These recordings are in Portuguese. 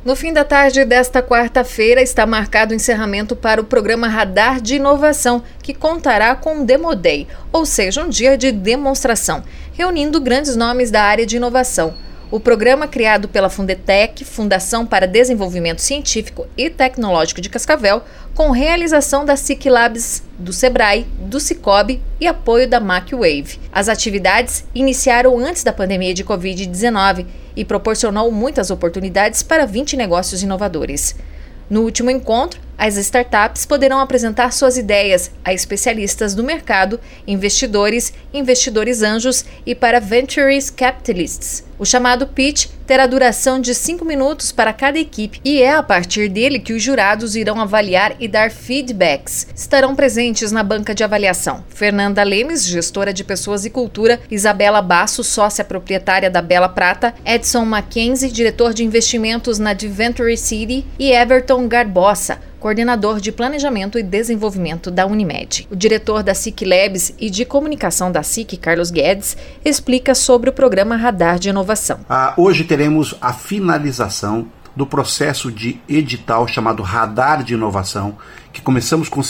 No fim da tarde desta quarta-feira está marcado o encerramento para o programa Radar de Inovação, que contará com um Demo Day, ou seja, um dia de demonstração, reunindo grandes nomes da área de inovação. O programa, criado pela Fundetec, Fundação para Desenvolvimento Científico e Tecnológico de Cascavel, com realização da SIC Labs, do Sebrae, do Cicobi e apoio da MacWave. As atividades iniciaram antes da pandemia de Covid-19 e proporcionou muitas oportunidades para 20 negócios inovadores. No último encontro, as startups poderão apresentar suas ideias a especialistas do mercado, investidores, investidores anjos e para Ventures Capitalists. O chamado pitch terá duração de 5 minutos para cada equipe e é a partir dele que os jurados irão avaliar e dar feedbacks. Estarão presentes na banca de avaliação Fernanda Lemes, gestora de Pessoas e Cultura, Isabela Basso, sócia proprietária da Bela Prata, Edson Mackenzie, diretor de investimentos na Venture City e Everton Garbosa, coordenador de Planejamento e Desenvolvimento da Unimed. O diretor da SIC Labs e de comunicação da SIC, Carlos Guedes, explica sobre o programa Radar de Inovação. Hoje teremos a finalização do processo de edital chamado Radar de Inovação, que começamos com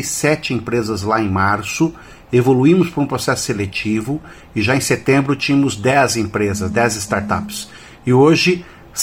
57 empresas lá em março, evoluímos para um processo seletivo e já em setembro tínhamos 10 empresas, 10 startups. E hoje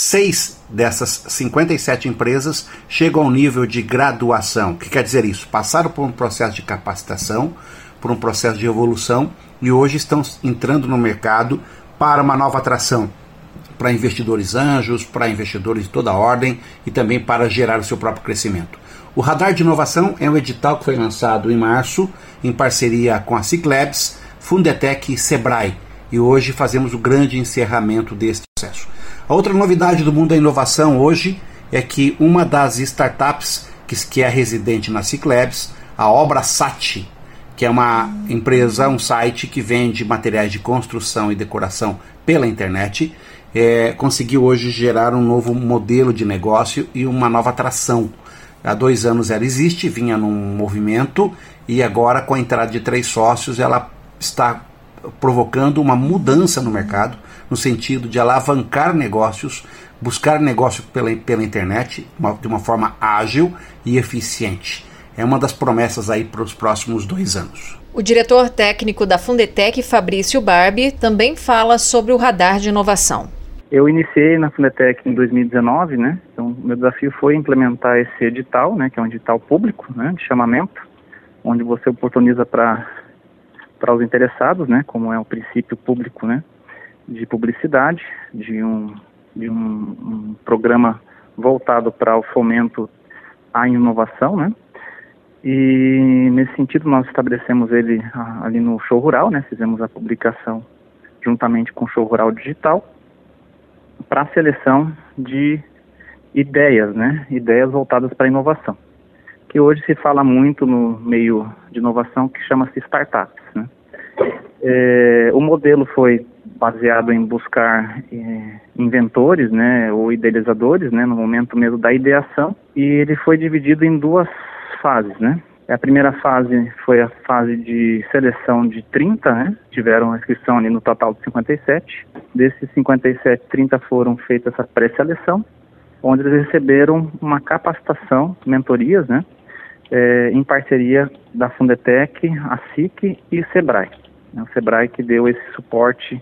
6 dessas 57 empresas chegam ao nível de graduação. O que quer dizer isso? Passaram por um processo de capacitação, por um processo de evolução e hoje estão entrando no mercado para uma nova atração, para investidores anjos, para investidores de toda a ordem e também para gerar o seu próprio crescimento. O Radar de Inovação é um edital que foi lançado em março em parceria com a SIC Labs, Fundetec e Sebrae e hoje fazemos o grande encerramento deste processo. A outra novidade do mundo da inovação hoje é que uma das startups que é residente na SIC Labs, a Obrasat, que é uma empresa, um site que vende materiais de construção e decoração pela internet, conseguiu hoje gerar um novo modelo de negócio e uma nova atração. Há 2 anos ela existe, vinha num movimento e agora com a entrada de 3 sócios ela está provocando uma mudança no mercado, no sentido de alavancar negócios, buscar negócio pela internet de uma forma ágil e eficiente. É uma das promessas aí para os próximos 2 anos. O diretor técnico da Fundetec, Fabrício Barbi, também fala sobre o Radar de Inovação. Eu iniciei na Fundetec em 2019, né? Então, o meu desafio foi implementar esse edital, né? Que é um edital público, né? De chamamento, onde você oportuniza para os interessados, né? Como é o princípio público, né? De publicidade, de um programa voltado para o fomento à inovação, né? E nesse sentido nós estabelecemos ele ali no Show Rural, né? Fizemos a publicação juntamente com o Show Rural Digital para a seleção de ideias, né? Ideias voltadas para a inovação, que hoje se fala muito no meio de inovação que chama-se startups, né? O modelo foi baseado em buscar inventores, né, ou idealizadores, né, no momento mesmo da ideação, e ele foi dividido em 2 fases, né. A primeira fase foi a fase de seleção de 30, né, tiveram a inscrição ali no total de 57, desses 57, 30 foram feitas essa pré-seleção, onde eles receberam uma capacitação, mentorias, né, em parceria da Fundetec, a SIC e o Sebrae. O Sebrae que deu esse suporte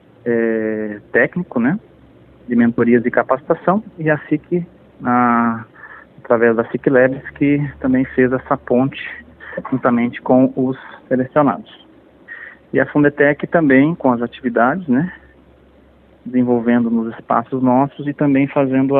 técnico, né, de mentorias e capacitação, e a SIC, através da SIC Labs, que também fez essa ponte juntamente com os selecionados. E a Fundetec também com as atividades, né, desenvolvendo nos espaços nossos e também fazendo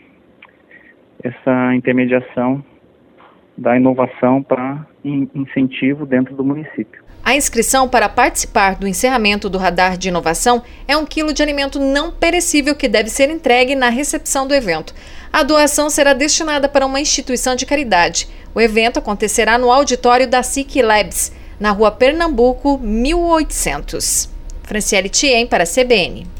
essa intermediação da inovação para incentivo dentro do município. A inscrição para participar do encerramento do Radar de Inovação é 1 quilo de alimento não perecível que deve ser entregue na recepção do evento. A doação será destinada para uma instituição de caridade. O evento acontecerá no auditório da SIC Labs, na Rua Pernambuco, 1800. Franciele Thiem para a CBN.